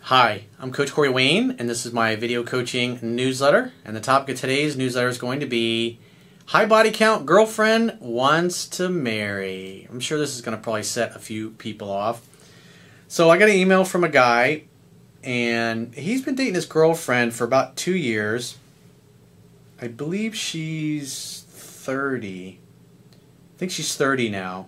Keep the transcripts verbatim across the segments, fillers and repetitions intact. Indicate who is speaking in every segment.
Speaker 1: Hi, I'm Coach Corey Wayne, and this is my video coaching newsletter. And the topic of today's newsletter is going to be high body count girlfriend wants to marry. I'm sure this is going to probably set a few people off. So I got an email from a guy, and he's been dating his girlfriend for about two years. I believe she's thirty. I think she's thirty now.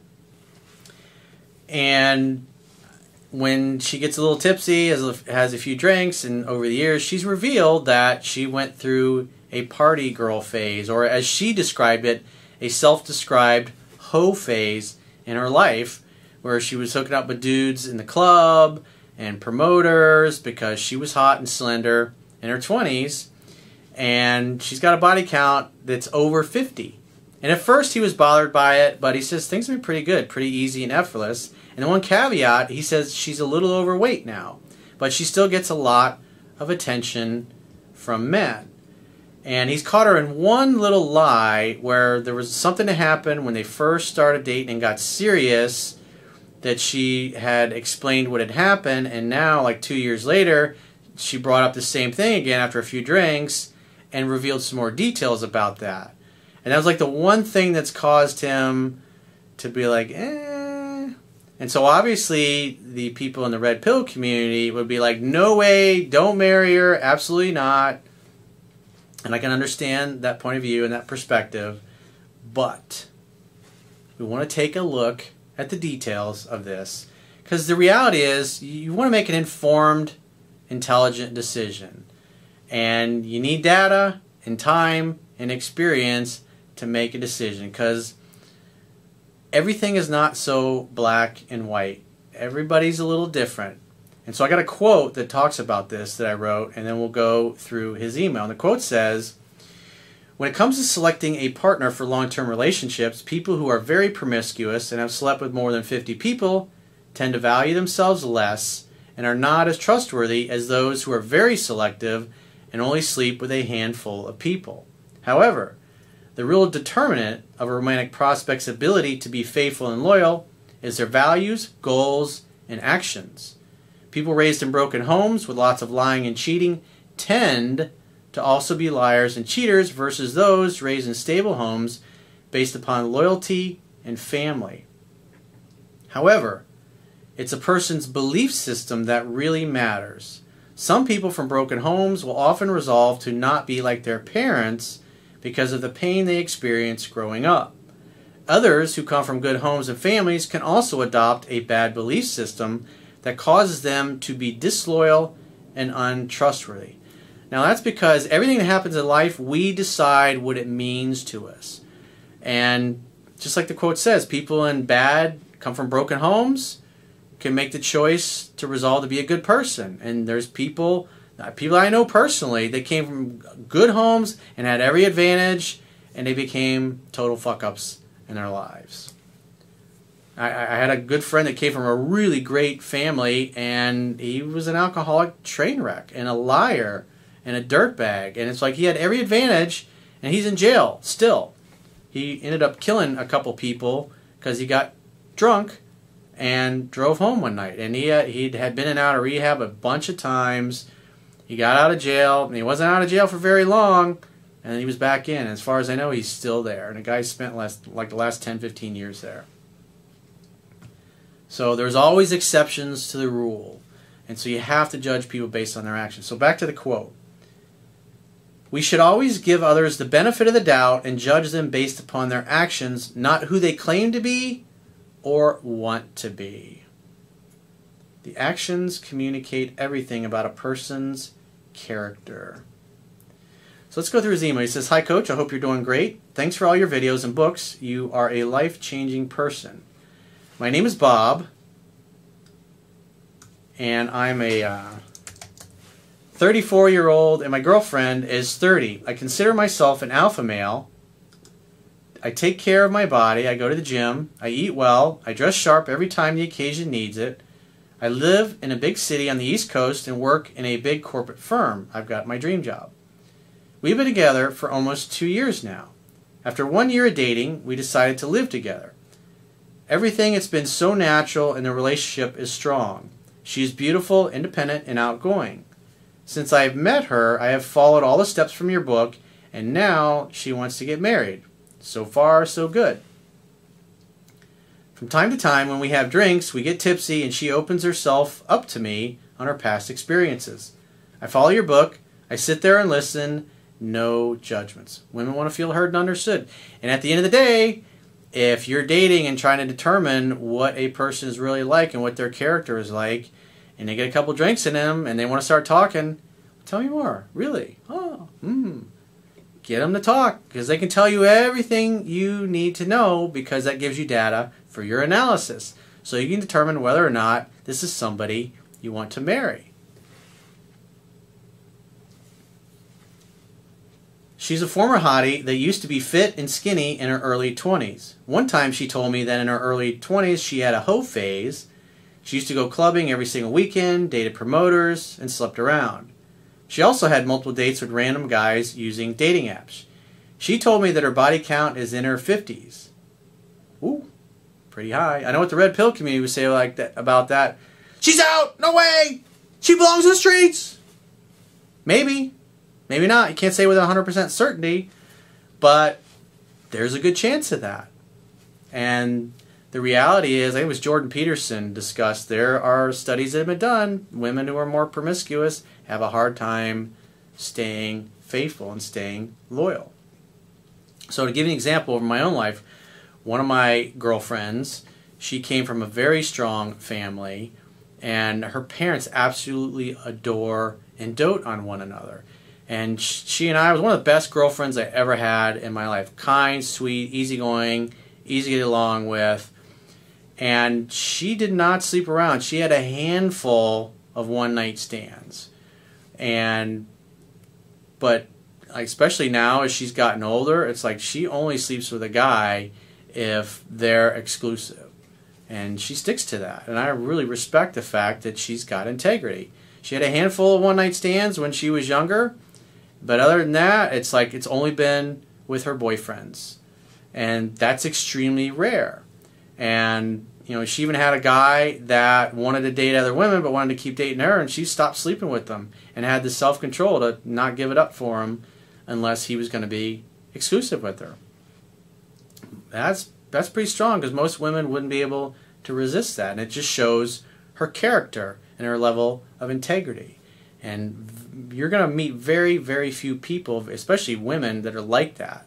Speaker 1: And when she gets a little tipsy, has a, has a few drinks, and over the years she's revealed that she went through a party girl phase, or as she described it, a self-described hoe phase in her life, where she was hooking up with dudes in the club and promoters because she was hot and slender in her twenties, and she's got a body count that's over fifty. And at first he was bothered by it, but he says things have been pretty good, pretty easy and effortless. And the one caveat, he says she's a little overweight now, but she still gets a lot of attention from men. And he's caught her in one little lie where there was something to happen when they first started dating and got serious, that she had explained what had happened, and now, like two years later, she brought up the same thing again after a few drinks and revealed some more details about that. And that was like the one thing that's caused him to be like, eh. And so obviously the people in the red pill community would be like, no way, don't marry her, absolutely not. And I can understand that point of view and that perspective, but we want to take a look at the details of this, because the reality is you want to make an informed, intelligent decision, and you need data and time and experience to make a decision, because everything is not so black and white. Everybody's a little different. And so I got a quote that talks about this that I wrote, and then we'll go through his email. And the quote says, when it comes to selecting a partner for long-term relationships, people who are very promiscuous and have slept with more than fifty people tend to value themselves less and are not as trustworthy as those who are very selective and only sleep with a handful of people. However, the real determinant of a romantic prospect's ability to be faithful and loyal is their values, goals, and actions. People raised in broken homes with lots of lying and cheating tend to also be liars and cheaters versus those raised in stable homes based upon loyalty and family. However, it's a person's belief system that really matters. Some people from broken homes will often resolve to not be like their parents because of the pain they experienced growing up. Others who come from good homes and families can also adopt a bad belief system that causes them to be disloyal and untrustworthy. Now that's because everything that happens in life, we decide what it means to us. And just like the quote says, people in bad, come from broken homes, can make the choice to resolve to be a good person. And there's people, people I know personally, they came from good homes and had every advantage, and they became total fuck-ups in their lives. I, I had a good friend that came from a really great family, and he was an alcoholic train wreck and a liar and a dirtbag. And it's like he had every advantage, and he's in jail still. He ended up killing a couple people because he got drunk and drove home one night. And he had, he had been in and out of rehab a bunch of times. He got out of jail, and he wasn't out of jail for very long, and he was back in. As far as I know, he's still there. And the guy spent last, like the last ten, fifteen years there. So there's always exceptions to the rule. And so you have to judge people based on their actions. So back to the quote. We should always give others the benefit of the doubt and judge them based upon their actions, not who they claim to be or want to be. The actions communicate everything about a person's character. So let's go through his email. He says, hi Coach, I hope you're doing great. Thanks for all your videos and books. You are a life-changing person. My name is Bob, and I'm a uh, thirty-four-year-old, and my girlfriend is thirty. I consider myself an alpha male. I take care of my body. I go to the gym. I eat well. I dress sharp every time the occasion needs it. I live in a big city on the East Coast and work in a big corporate firm. I've got my dream job. We've been together for almost two years now. After one year of dating, we decided to live together. Everything has been so natural and the relationship is strong. She is beautiful, independent, and outgoing. Since I have met her, I have followed all the steps from your book, and now she wants to get married. So far, so good. From time to time, when we have drinks, we get tipsy, and she opens herself up to me on her past experiences. I follow your book. I sit there and listen. No judgments. Women want to feel heard and understood. And at the end of the day, if you're dating and trying to determine what a person is really like and what their character is like, and they get a couple drinks in them and they want to start talking, tell me more. Really? Oh, hmm. Get them to talk, because they can tell you everything you need to know, because that gives you data for your analysis. So you can determine whether or not this is somebody you want to marry. She's a former hottie that used to be fit and skinny in her early twenties. One time she told me that in her early twenties she had a hoe phase. She used to go clubbing every single weekend, dated promoters, and slept around. She also had multiple dates with random guys using dating apps. She told me that her body count is in her fifties. Ooh, pretty high. I know what the red pill community would say like that about that. She's out! No way! She belongs in the streets! Maybe. Maybe not. You can't say with one hundred percent certainty, but there's a good chance of that. And the reality is, I think it was Jordan Peterson discussed, there are studies that have been done. Women who are more promiscuous have a hard time staying faithful and staying loyal. So to give you an example of my own life, one of my girlfriends, she came from a very strong family, and her parents absolutely adore and dote on one another. And she and I was one of the best girlfriends I ever had in my life. Kind, sweet, easygoing, easy to get along with. And she did not sleep around. She had a handful of one-night stands. And, but especially now as she's gotten older, it's like she only sleeps with a guy if they're exclusive. And she sticks to that. And I really respect the fact that she's got integrity. She had a handful of one-night stands when she was younger. But other than that, it's like it's only been with her boyfriends. And that's extremely rare. And, you know, she even had a guy that wanted to date other women but wanted to keep dating her, and she stopped sleeping with them and had the self-control to not give it up for him unless he was going to be exclusive with her. That's, that's pretty strong, because most women wouldn't be able to resist that. And it just shows her character and her level of integrity. And you're going to meet very, very few people, especially women, that are like that.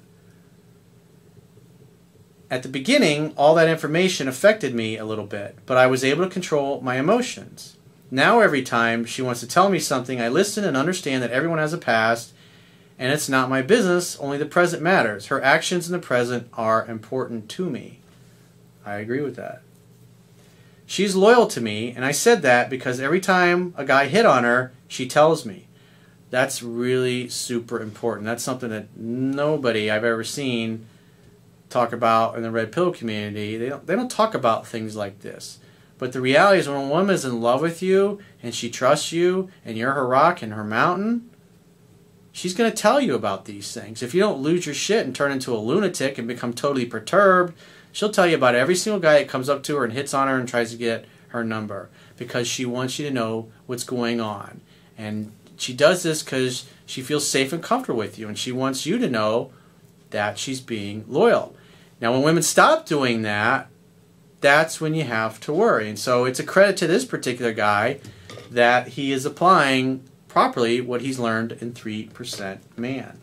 Speaker 1: At the beginning, all that information affected me a little bit, but I was able to control my emotions. Now every time she wants to tell me something, I listen and understand that everyone has a past, and it's not my business, only the present matters. Her actions in the present are important to me. I agree with that. She's loyal to me, and I said that because every time a guy hit on her, she tells me. That's really super important. That's something that nobody I've ever seen talk about in the red pill community. They don't, they don't talk about things like this. But the reality is, when a woman is in love with you and she trusts you and you're her rock and her mountain, she's going to tell you about these things. If you don't lose your shit and turn into a lunatic and become totally perturbed, she'll tell you about every single guy that comes up to her and hits on her and tries to get her number, because she wants you to know what's going on. And she does this because she feels safe and comfortable with you, and she wants you to know that she's being loyal. Now, when women stop doing that, that's when you have to worry. And so it's a credit to this particular guy that he is applying properly what he's learned in three percent Man.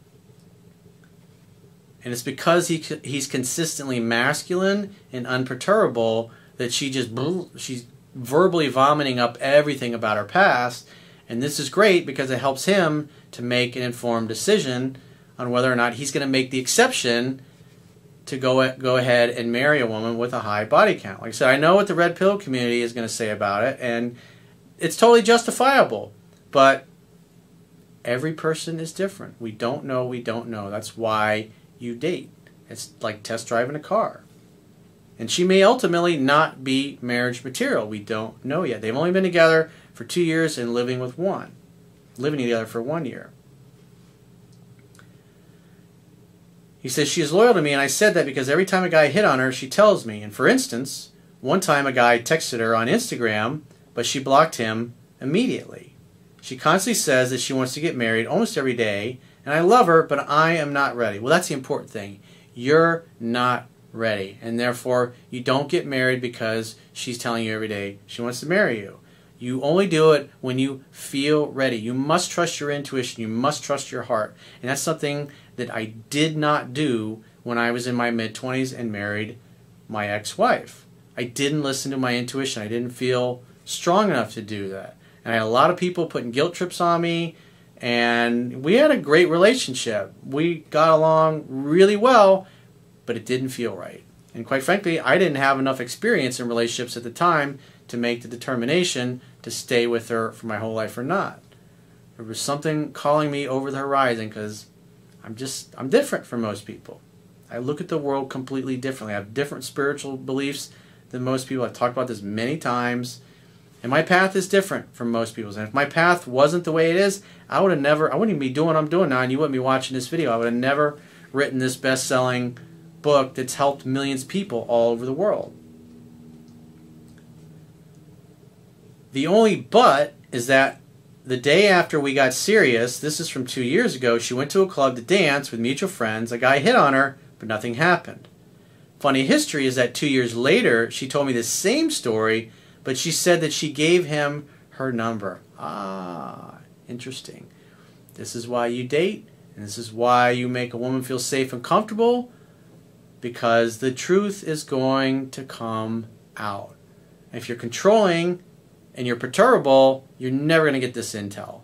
Speaker 1: And it's because he he's consistently masculine and unperturbable that she just she's verbally vomiting up everything about her past. And this is great because it helps him to make an informed decision on whether or not he's going to make the exception to go go ahead and marry a woman with a high body count. Like I said, I know what the red pill community is going to say about it, and it's totally justifiable. But every person is different. We don't know, we don't know. That's why you date. It's like test driving a car. And she may ultimately not be marriage material. We don't know yet. They've only been together for two years and living with one. Living together for one year. He says, she is loyal to me, and I said that because every time a guy hit on her, she tells me. And for instance, one time a guy texted her on Instagram but she blocked him immediately. She constantly says that she wants to get married almost every day, and I love her, but I am not ready. Well, that's the important thing. You're not ready, and therefore you don't get married because she's telling you every day she wants to marry you. You only do it when you feel ready. You must trust your intuition. You must trust your heart. And that's something that I did not do when I was in my mid twenties and married my ex-wife. I didn't listen to my intuition. I didn't feel strong enough to do that. And I had a lot of people putting guilt trips on me, and we had a great relationship. We got along really well, but it didn't feel right. And quite frankly, I didn't have enough experience in relationships at the time to make the determination to stay with her for my whole life or not. There was something calling me over the horizon because I'm just, I'm different from most people. I look at the world completely differently. I have different spiritual beliefs than most people. I've talked about this many times. And my path is different from most people's. And if my path wasn't the way it is, I would have never, I wouldn't even be doing what I'm doing now, and you wouldn't be watching this video. I would have never written this best-selling book that's helped millions of people all over the world. The only but is that the day after we got serious, this is from two years ago, she went to a club to dance with mutual friends. A guy hit on her, but nothing happened. Funny history is that two years later, she told me the same story, but she said that she gave him her number. Ah, interesting. This is why you date, and this is why you make a woman feel safe and comfortable, because the truth is going to come out. If you're controlling and you're perturbable, you're never going to get this intel.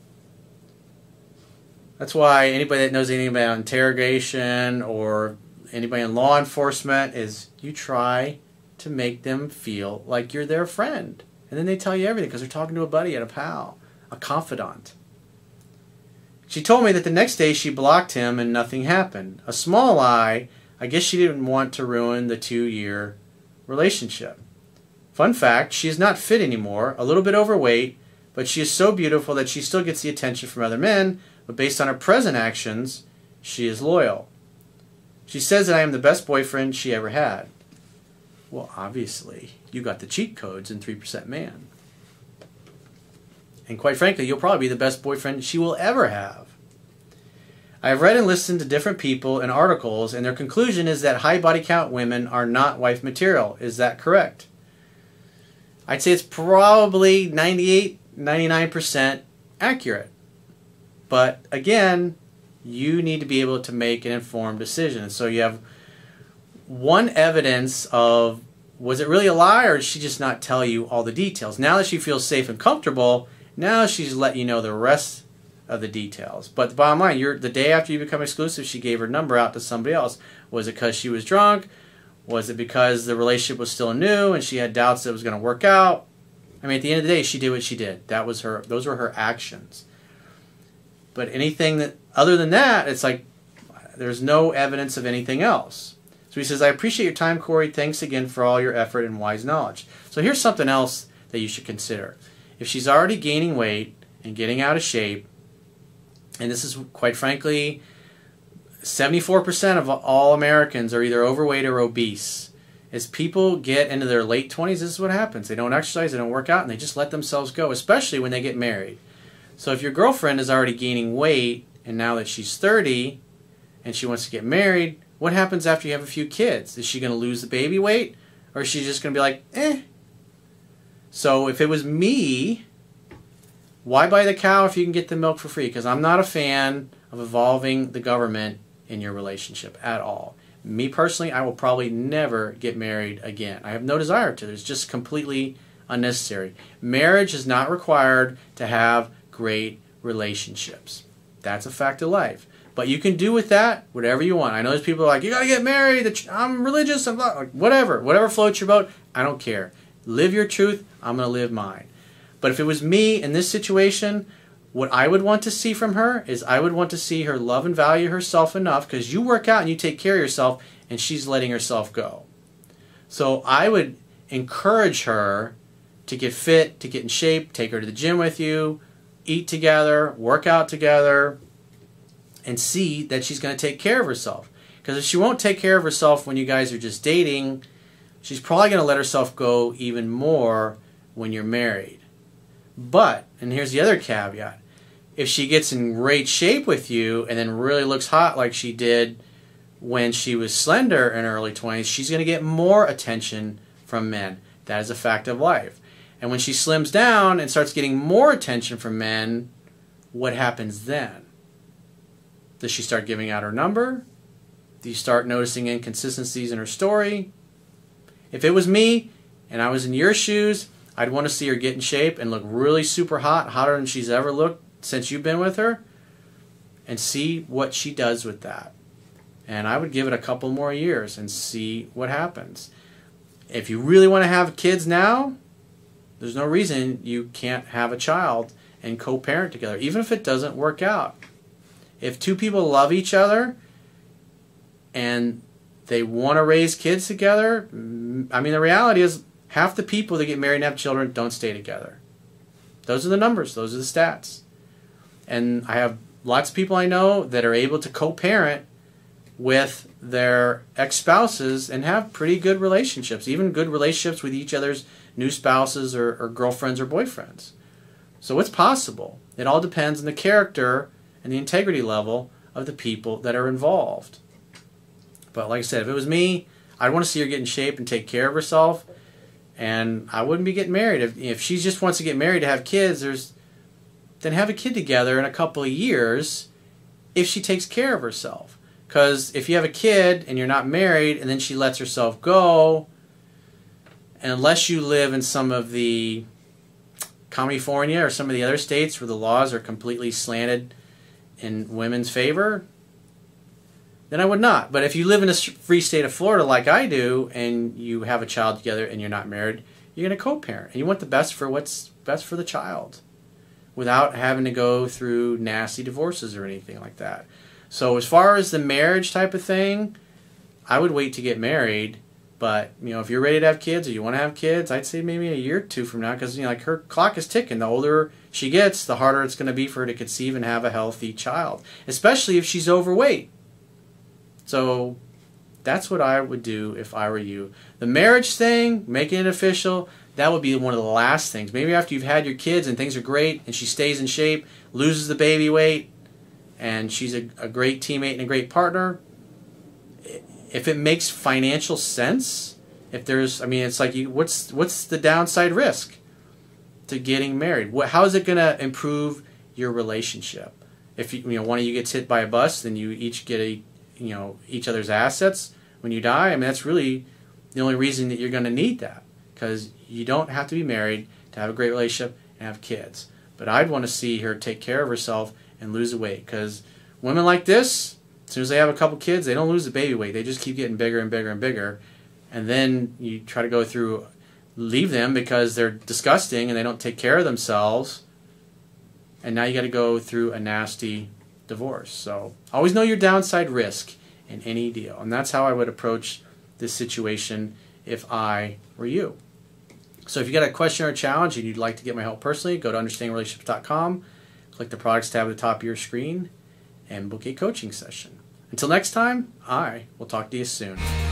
Speaker 1: That's why anybody that knows anything about interrogation or anybody in law enforcement is you try to make them feel like you're their friend. And then they tell you everything because they're talking to a buddy and a pal, a confidant. She told me that the next day she blocked him and nothing happened. A small lie. I guess she didn't want to ruin the two-year relationship. Fun fact, she is not fit anymore, a little bit overweight, but she is so beautiful that she still gets the attention from other men, but based on her present actions, she is loyal. She says that I am the best boyfriend she ever had. Well, obviously, you got the cheat codes in three percent Man. And quite frankly, you'll probably be the best boyfriend she will ever have. I have read and listened to different people and articles, and their conclusion is that high body count women are not wife material. Is that correct? I'd say it's probably ninety-eight, ninety-nine percent accurate. But again, you need to be able to make an informed decision. And so you have one evidence of, was it really a lie, or did she just not tell you all the details? Now that she feels safe and comfortable, now she's letting you know the rest of the details. But the bottom line, you're, the day after you become exclusive, she gave her number out to somebody else. Was it because she was drunk? Was it because the relationship was still new and she had doubts that it was going to work out? I mean, at the end of the day, she did what she did. That was her. Those were her actions. But anything that other than that, it's like there's no evidence of anything else. So he says, I appreciate your time, Corey. Thanks again for all your effort and wise knowledge. So here's something else that you should consider. If she's already gaining weight and getting out of shape, and this is quite frankly, seventy-four percent of all Americans are either overweight or obese. As people get into their late twenties, this is what happens. They don't exercise, they don't work out, and they just let themselves go, especially when they get married. So if your girlfriend is already gaining weight, and now that she's thirty, and she wants to get married, what happens after you have a few kids? Is she going to lose the baby weight? Or is she just going to be like, eh? So if it was me, why buy the cow if you can get the milk for free? Because I'm not a fan of involving the government in your relationship at all. Me personally, I will probably never get married again. I have no desire to. It's just completely unnecessary. Marriage is not required to have great relationships. That's a fact of life. But you can do with that whatever you want. I know there's people who are like, you got to get married. I'm religious. I'm not. Like, whatever. Whatever floats your boat. I don't care. Live your truth. I'm going to live mine. But if it was me in this situation, what I would want to see from her is I would want to see her love and value herself enough, because you work out and you take care of yourself and she's letting herself go. So I would encourage her to get fit, to get in shape, take her to the gym with you, eat together, work out together, and see that she's going to take care of herself. Because if she won't take care of herself when you guys are just dating, she's probably going to let herself go even more when you're married. But, and here's the other caveat, if she gets in great shape with you and then really looks hot like she did when she was slender in her early twenties, she's going to get more attention from men. That is a fact of life. And when she slims down and starts getting more attention from men, what happens then? Does she start giving out her number? Do you start noticing inconsistencies in her story? If it was me and I was in your shoes, I'd want to see her get in shape and look really super hot, hotter than she's ever looked since you've been with her, and see what she does with that. And I would give it a couple more years and see what happens. If you really want to have kids now, there's no reason you can't have a child and co-parent together, even if it doesn't work out. If two people love each other and they want to raise kids together, I mean, the reality is half the people that get married and have children don't stay together. Those are the numbers. Those are the stats. And I have lots of people I know that are able to co-parent with their ex-spouses and have pretty good relationships, even good relationships with each other's new spouses or, or girlfriends or boyfriends. So it's possible. It all depends on the character and the integrity level of the people that are involved. But like I said, if it was me, I'd want to see her get in shape and take care of herself, and I wouldn't be getting married. If, if she just wants to get married to have kids, there's then have a kid together in a couple of years if she takes care of herself. Because if you have a kid and you're not married and then she lets herself go, unless you live in some of the California or some of the other states where the laws are completely slanted in women's favor, then I would not. But if you live in a free state of Florida like I do and you have a child together and you're not married, you're going to co-parent. And you want the best for what's best for the child without having to go through nasty divorces or anything like that. So as far as the marriage type of thing, I would wait to get married. But, you know, if you're ready to have kids or you want to have kids, I'd say maybe a year or two from now, because, you know, like her clock is ticking. The older she gets, the harder it's going to be for her to conceive and have a healthy child, especially if she's overweight. So that's what I would do if I were you. The marriage thing, making it official, that would be one of the last things. Maybe after you've had your kids and things are great and she stays in shape, loses the baby weight, and she's a, a great teammate and a great partner. If it makes financial sense, if there's, I mean, it's like, you, what's what's the downside risk to getting married? What, how is it going to improve your relationship? If you, you know, one of you gets hit by a bus, then you each get a, you know, each other's assets when you die. I mean, that's really the only reason that you're going to need that, because you don't have to be married to have a great relationship and have kids. But I'd want to see her take care of herself and lose the weight, because women like this, as soon as they have a couple kids, they don't lose the baby weight. They just keep getting bigger and bigger and bigger. And then you try to go through, leave them because they're disgusting and they don't take care of themselves. And now you got to go through a nasty divorce. So always know your downside risk in any deal. And that's how I would approach this situation if I were you. So if you got a question or a challenge and you'd like to get my help personally, go to understanding relationships dot com, click the products tab at the top of your screen, and book a coaching session. Until next time, I will talk to you soon.